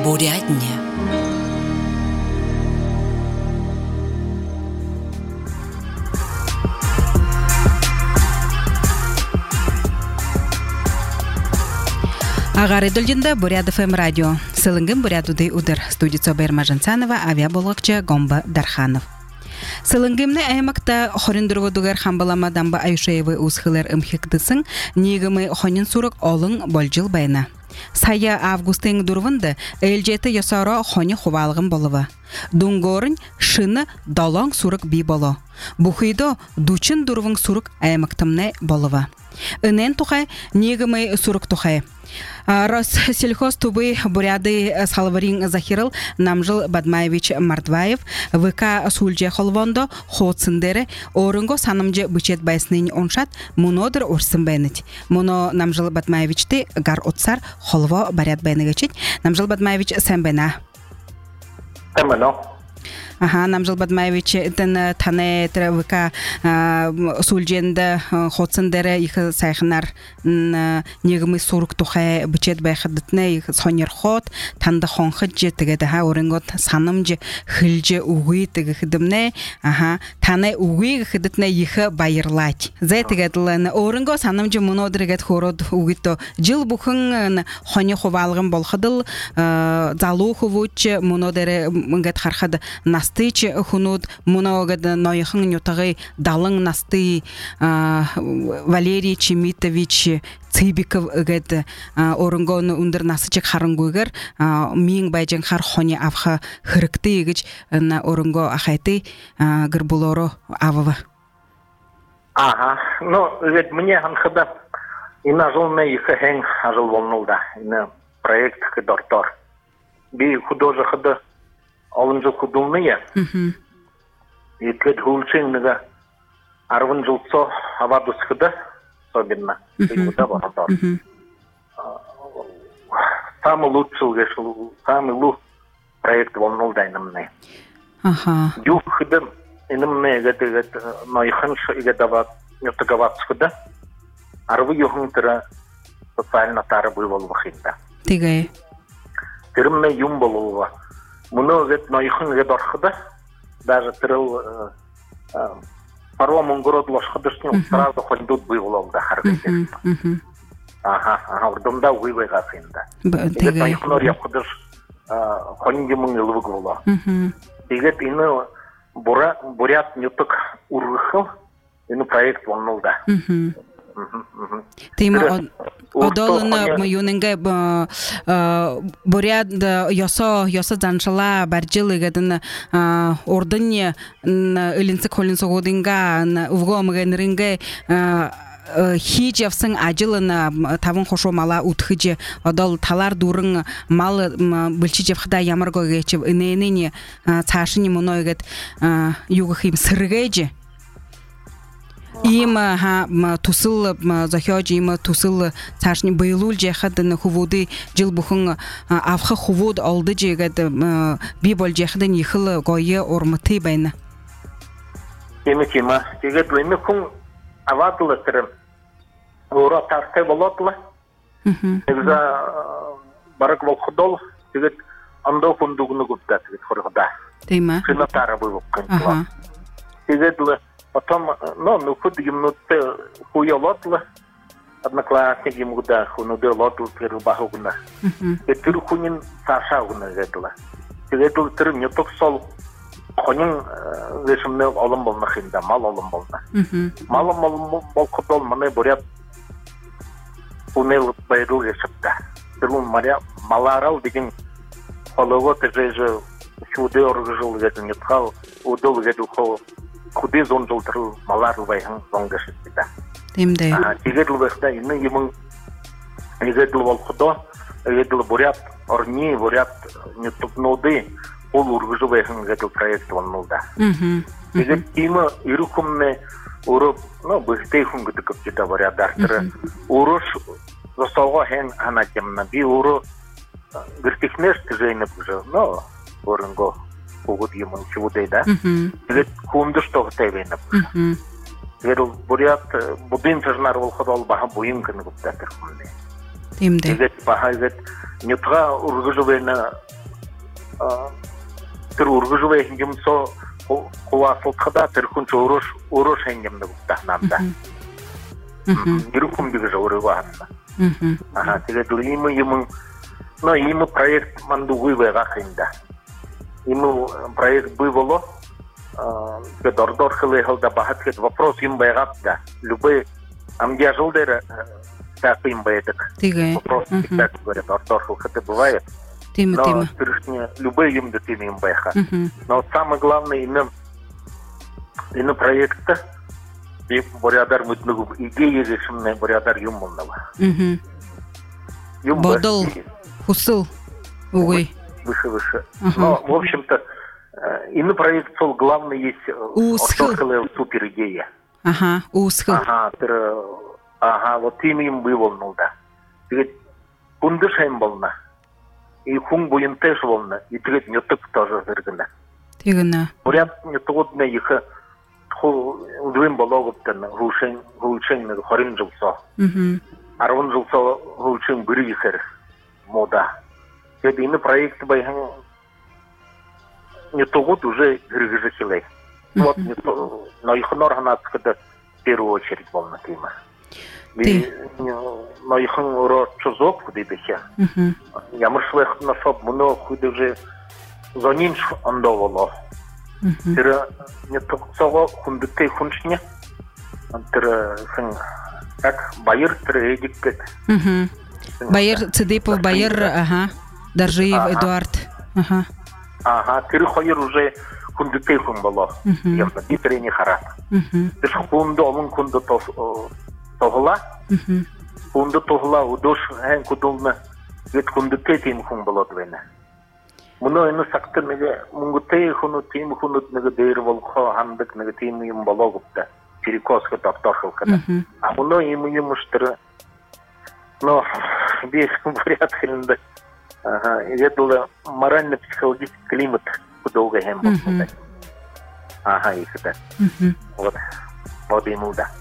Бурятня. Агары дөлденді Бурят ФМ радио. Сылынгын Бурятуды удыр. Студица Берма Жансанова, авиаболықчы Гомба Дарханов. Сылынгымны аймакта хорындырводугар хамбалама дамба Аюшаевы усхылар ымхикдысың, негімі хонин сурық олың болжыл байна. Сая августың дұрвынды әлжеті ясара хони хувалғын болыва. Дунгорын шыны далаң сурық би болы. Бұхыйды дучин дұрвың сурық аймактымны болыва. Үнен тұхай, негімі сурық тұхай. Россельхоз тубы буряды Салварин Захирыл Намжыл Бадмаевич Мартваев ВК Сульже Холвондо Хоцындеры орынго санымжы бычет байсынын оншат мунодыр орсын бәйнет. Муно Намжыл Бадмаевичты гар отсар холво барят бәйні geçет. Намжыл Бадмаевич сән бәйна. Намжыл Бадмаевич тән таны ВК Сульженді Хоцындеры иқы сайхынар негімі сурук тухай бычет байхадытны иқы сонер ход танда хонхыд же тігеді орынгот саным же хыл же уғый тігі хыдымны таны уғый хыдытны иқы байырлать. Зай тігеділі орынго саным же мұнодыргет хород уғыто жыл бұхын хоне ховалғын болхыдыл залу ховуч мұнодыры мұнгет хархады Настыч хунуд муногад нойхын нютагы далың насты Валерий Чемитович Цыбиков гад орынгоны ундыр насычык харынгугар миң байжан хар хоне авха хырыкты гыч на орынго ахайты гырбулоро авова. Ведь мне анхада и нажил на их хэнг ажил волнулда на проект кадортор. Би художа хада Алынжы кудулныя. Етлет гулчинныга арвын жылцо авадус хыда особенно. Самый лучший проект волнулда инымны. Юг хыда инымны найхыншы игадават нютагават хыда. Арвы юхын тыра социально тары бывал вахинда. Тигай. Тырымны юм болува. Мұны өт найхын өт арқыды, даже тіріл парламын ғырод лашқыдышын сразу хондуд бұйғылауды қарғайды. Ордымда ұйбайға қиында. Егет найхын ор япқыдыш хонди мұң үлвіг болу. Егет ині бурят нютық ұрғықыл, ині проект болнулда. Тима одолына юненге бурят яса заншала баржылы гадын ордыне илинсик холинсо годинга угомген ринге хижевсың ажылына тавын хошо мала утхыжы одол талар дурын мал былчижев хда ямарго geçip иненене цашыни монойгет югхим сыргэжи Им тусыл захёжи им тусыл цашни байлул жехадын хувуды жыл бухын авха хувуд алды жегад бибол жехадын ихыл гойе ормыты байна. Тема тегет лайны кун авадылы тірім ора тартай болатылы. Егза барак волхудол тегет андау фундугыны гудда тегет хорғыда. Тема. Шына тары бұйвып қынтыла. Тегет лы Потом, худ юмнутте хуялотлы, одноклассник ему да хунуде лотл тырбахугна. Тыр хунин сашаугна гэдла. Гэдл тыр нюток сол хунин вешмне алым болна хинда, мал алым болна. Мал болкутол мане бурят унел байрул решипта. Тырун маря маларал деген холого теже чуде оргжул гэдл нютхал, удол гэдл хол Куди зон жолтыру малару байхан зонгашит бита. Темде. Тигедл вехта ины имын егедл волхудо, егедл бурят орни, бурят нютупноды, ол ургжу байхан егедл проект воннулда. Егед има ирукумне уру, быстейхун гыдыкып жита бурят дартыры. Уруш застауға хен ханатемна, би уру гыртихнеш тижейнеп гжу, орынго. Погоди ему чего-то, да? Ведь кунду что хотели, например. Бурят будин сажнар волходол баха буим кан губта терхунне. Тимде. Егет бахайгет нютга ургужубена тер ургужубе хингемсо куласылтхада терхунчу урош хингемде буктахнамда. Гирукум бигежа урыгуатса. Ага, теге ему но ему проект мандугуй вегахинда. Ему проект бывало дордор хлехалда бахатхет вопрос им вегапда. Любые амдяжулдера так им бедек. Вопрос так говорят, дордор хлехалда бывает. Но любые им датим им беха. Но самое главное именно проекта и борядар мутнугу идеи решимные борядар юмонного. Бодол хусыл угой. Выше. Но, в общем-то, именно проект сол главный есть супер идея. Ага, усхыл. Ага, вот им выволнул, да. Теперь кундышайм волна. И хун буин теж волна. И теперь не так тоже зыргана. Тигана. Бурят не трудно их удвим балогоптан гулшен на хорин жилсо. Арван жилсо гулшен бирихер мода. Это именно проект байхан не то вот уже грыжахилей. Вот не то, но их норганацкада в первую очередь волна тема. Но их род чузок кудыбехе. Я мышлех на шоп много худы уже за нинч андовало. Тера не то сого хундыкей хуншне. Тера как байер тредикет. Байер Цыдыпов, байер, ага. Даржиев Эдуард. Ага, тера хайер уже хундыкей хунбало. Явно дитрей не харат. Теш хунду амун хунду тогла. Хунду тогла удош хэн кудулна. Вет хундыкей тим хунбало двена. Муно ину сакты неге мунгутей хуну тим хунут неге дейр волхо хандык неге тим юм балогупта. Перекоска таптахылкада. А муно ему юмуштыры. Но бех вариант хренда. Ага, это морально-психологический климат кудолга хэмбл. Ага, их это. Вот ему да.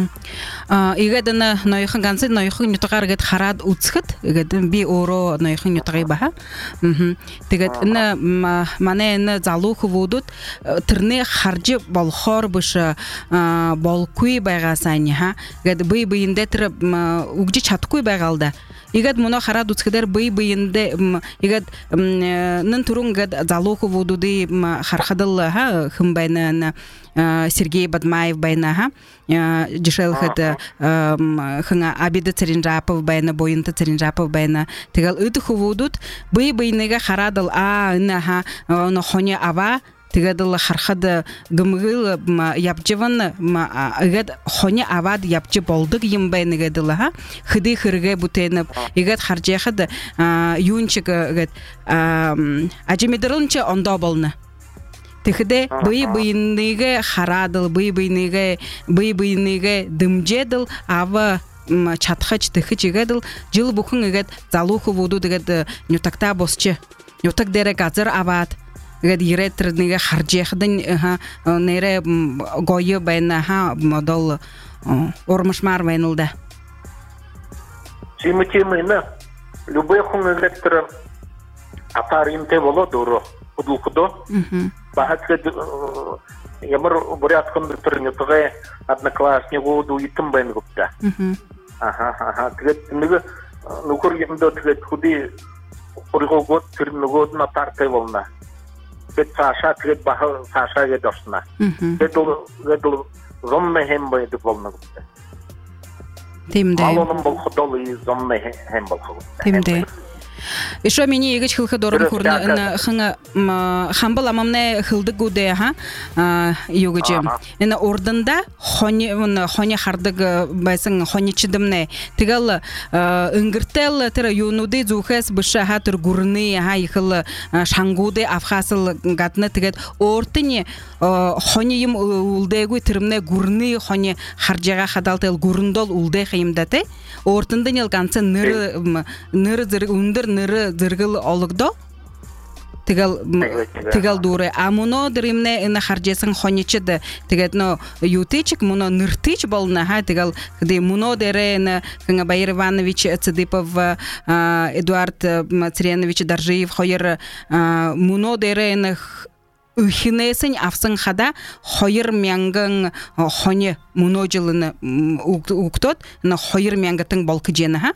Игадана нойхан ганцы нойхан нютагаргат харад уцхат игадын би оро нойхан нютагай баха. Тэгад на мане на залух вудут тэрне харжи болгоор биш болгүй байгасааны ха. Игад бие биендээ тэр үгжиж чадахгүй байгаалда. Игад муна харад уцхадэр бие биендээ игад нэн түрүнгад залух вудуди хархадал ха хэм байна Сергей Бадмаев байна ха. Дешел хата ханга абида царинжапов байна боинта царинжапов байна тэгал ыты хувудут бый быйнага харадал наха но хоня ава тэгадал хархад гымгыл япжеван игад хоня авад япжи болдук юм байна гадал ха хыды хырге бутенеп игад харжахад юнчик гад ажимидырынча ондо болна Тэхэдэ бый-быйныгэ харадал, бый-быйныгэ дымжедал, ава чатхач тэхэч игадал, жыл бухын игад залуху вуду дэгад нютакта босчы. Нютак дэрэ газар авад. Игад ирэтрэнэгэ харжэхдэн нэрэ гойы байна модол ормашмар байнылда. Чимы-чимы, любые хун игадтэр атаринте боло дуро. Удухудо. Бахатгад ямар бурят кондуктор нютгэ однокласснику дуитым байн гупта. Ага. Тэгэд нэг нөхөр юмдоо тэгэд худи ургогод тэр нөгөөд на тартай волна. Тэгэд цаашаа тэгэд баха цаашаа гээд орснаа. Тэгэд зомме хэм байд волна гупта. Тимдэ. Алоном бол ходол и зомме хэм бол гупта. Тимдэ. Еще меня играть хилхадором курна ханга хамбал амамне хилдыгуде югачем. Ина орданда хони хардыг байсан хони чидымне. Тэгал ингертел тэр юнуде зүхэс быша хатыр гурны ихэл шангуде авхасыл гатна тэгээд ортыни хони юм улдэгүй тэрмне гурны хони харжага хадалтел гурындол улдэ хаймдате. Ортында нел ганцы ныр зэрэг үндэр нэрэ зэрэгэл ологдо тигал дуры. А муно дримне ина харжесын хоничид тигет но ютичик муно ныртич болна ха тигал де муно дерен Канга Баир Иванович Цыдыпов Эдуард Мацренович Даржиев хойер муно дерен Ухинесен авсын хада хойер мянган хоне муно жылыны уктот на хойер мянгатын болкы жена ха?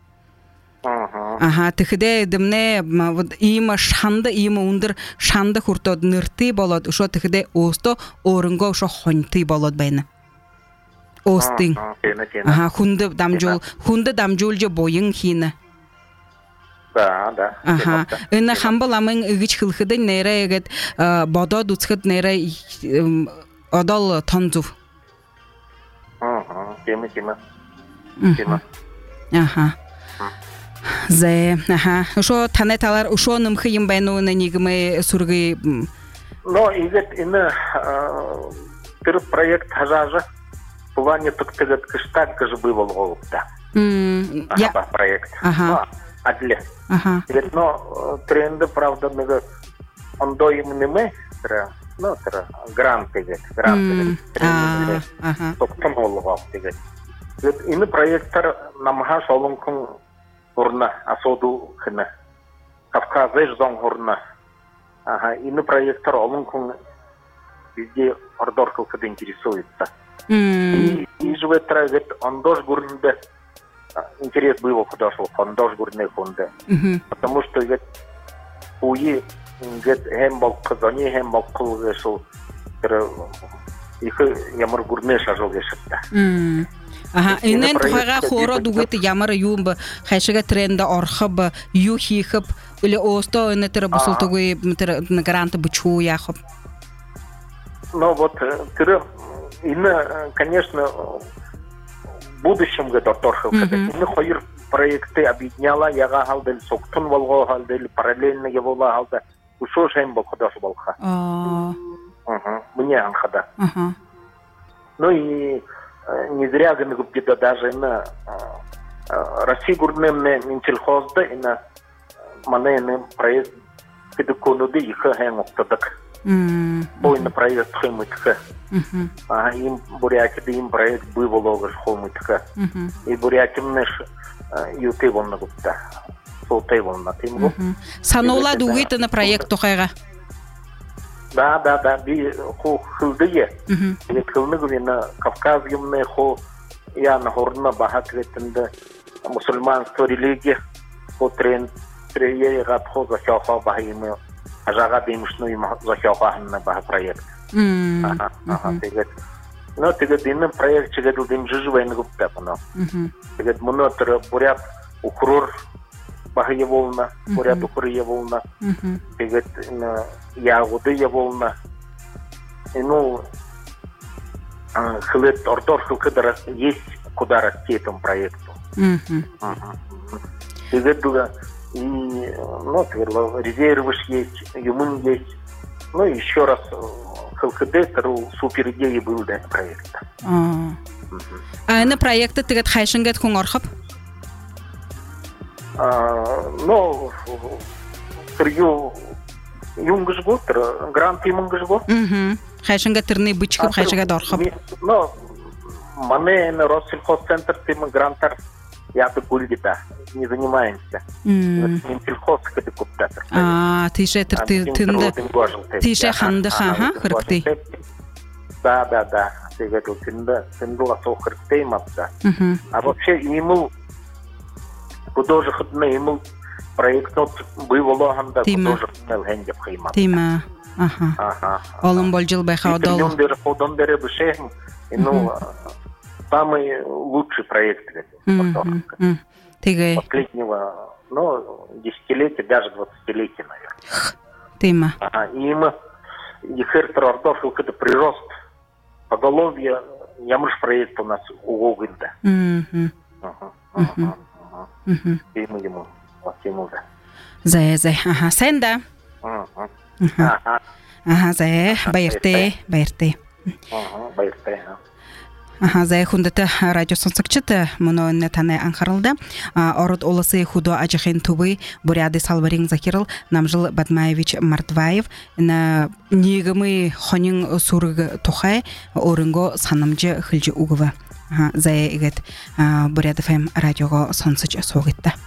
Ага, тихиде дымне има шанды, има ундыр шанды хуртод нырты болот, ушо тихиде осто орынго ушо хоньты болот байна. Остың. Ага, хунды дамжул же бойың хина. Да. Ага, ына хамбал амын үгіч хылхыды нейре егет бодо дуцхыд нейре одал тонзув. Тема. Ага. Зе, ага. Ушо танеталар, ушо нымхыйым байну на нигмы сургы. Но игет ины тыр проект хажажа плане тык-тыгат кыштак кыжы бывал голубта. Проект. Ага. Адле. Ага. Но тренды, правда, ондо им неме, ну, грант игет. Ага. Токтон голубал игет. Ины проекттар намха шолункун урна асоду хына. Кавказеш зон урна. Ага, ины проекттар олункун везде ордоркалкада интересуется. И живет травит ондош гурнде интерес был художник, ондош гурне хунде. Потому что ведь уи гет хембал казани хембал кулгешул их ямар гурне шажол гешетта. Ага, инен тухайга хоро дугет ямар юмба хайшыга тренда орхып юхихып или осто ины тыры бусултугы на гранты бычу яхып. Ну вот тыры ины, конечно, в будущем году торховка. Ины хойр проекты объединяла яга халдел соктун волго халдел параллельно его халда ушо шембо худош волха. Мне анхада. Ну и не зря где-то даже на России гурнемне минчелхозда и на манене проект кедуконуды их хэнгоктадак. Ой на проект хэмитка. Им буряки им проект бывалогаш хэмитка. И буряки мнеш юты волна гупта. Солтай волна тимгу. Санола дугита на проект тухайга. Да, би хо хылдые. Ведь хылныгы на Кавказ юмне хо я на горна бахат ветенде мусульманство религия хо трен трее гат хо захаха бахиме ажага демшну им захаха на бах проект. Тэгет. Но тэгет энэ проект чигэд дэмжиж байна гупта пано. Тэгет монотор бурят укрор бахие волна, бурят укрые волна. Тэгет ягоды волна. Ну хлеб ордор хлкадара есть куда расти этому проекту. Тэгет дуга и ну резервы есть, юмун есть. Ну еще раз ХЛКД супер идея был да проект. А на проекты ты хайшингет хунгорхап? Ну кырю юнгышго, грант юнгышго. Хайшингет терны бычкып хайшингет орхап. Ну мане на Россельхозцентр тем грантар я бы гульгита не занимаемся. Сельхоз кады куптатыр. Тише тише хандыха ха хыркты. Да. Сегодня тында сохртей мапта. А вообще ему художественный ему проект бывало ханда художественный хендеп хима. Тима. Ага. Олым болжил байха одол. Ходон бере бешех. Ну самый лучший проект последнего, ну, десятилетия, даже 20-летия, наверное. Тема. И мы, Ехертер Ордов, это прирост поголовья, ямыш проект у нас у Огында. И мы ему, ему да. Зае, ага, сенда. Ага, зае, байрте. Байрте, Зай хундата радио сонсакчыты мұны таны анқарылды. Ород олысы худо ажықын тубы Буряды Салварин Закирыл Намжыл Батмаевич Мартваев негімі хонин сурыг тухай орынго санымжы хылжы угыва. Зай егет Буряды ФМ радиоға сонсыч соғытты.